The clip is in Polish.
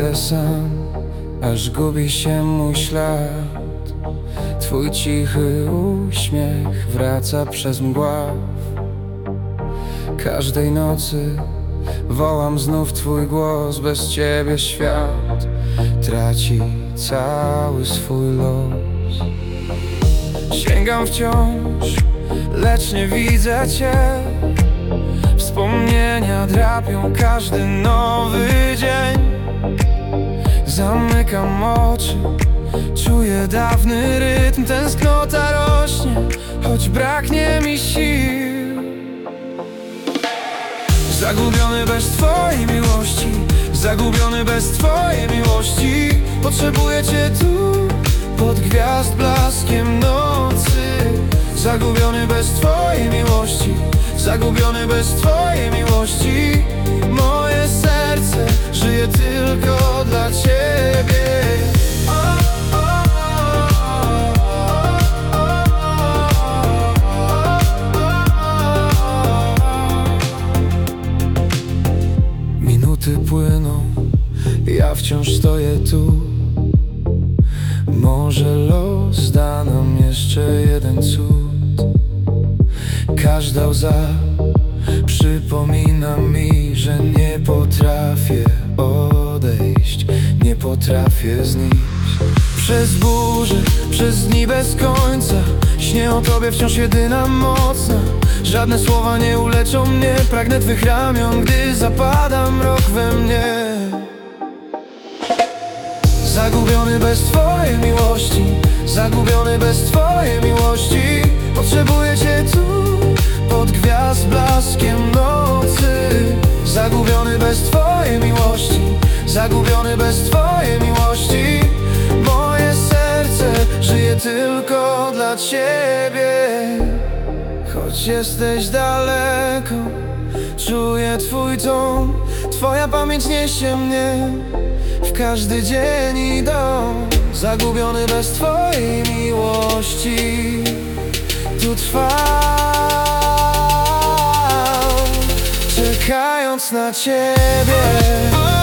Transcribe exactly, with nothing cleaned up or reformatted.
idę sam, aż gubi się mój ślad. Twój cichy uśmiech wraca przez mgław. Każdej nocy wołam znów twój głos. Bez ciebie świat traci cały swój los. Sięgam wciąż, lecz nie widzę cię. Wspomnienia drapią każdy nowy dzień. Zamykam oczy, czuję dawny rytm. Tęsknota rośnie, choć braknie mi sił. Zagubiony bez twojej miłości, zagubiony bez twojej miłości. Potrzebuję cię tu, pod gwiazd blaskiem nocy. Zagubiony bez twojej miłości, zagubiony bez twojej miłości. Moje serce żyje tylko dla ciebie. Minuty płyną, ja wciąż stoję tu. Może los da nam jeszcze jeden cud. Każda łza przypomina mi, że nie potrafię odejść, nie potrafię znieść. Przez burzy, przez dni bez końca śnię o tobie wciąż jedyna mocna. Żadne słowa nie uleczą mnie, pragnę twych ramion, gdy zapada mrok we mnie. Zagubiony bez twojej miłości, zagubiony bez twojej miłości. Potrzebuję cię tu, pod gwiazd blaskiem nocy. Zagubiony bez twojej miłości, zagubiony bez twojej miłości. Moje serce żyje tylko dla ciebie. Choć jesteś daleko, czuję twój ton. Twoja pamięć niesie mnie w każdy dzień i dom. Zagubiony bez twojej miłości, tu trwam, czekając na ciebie.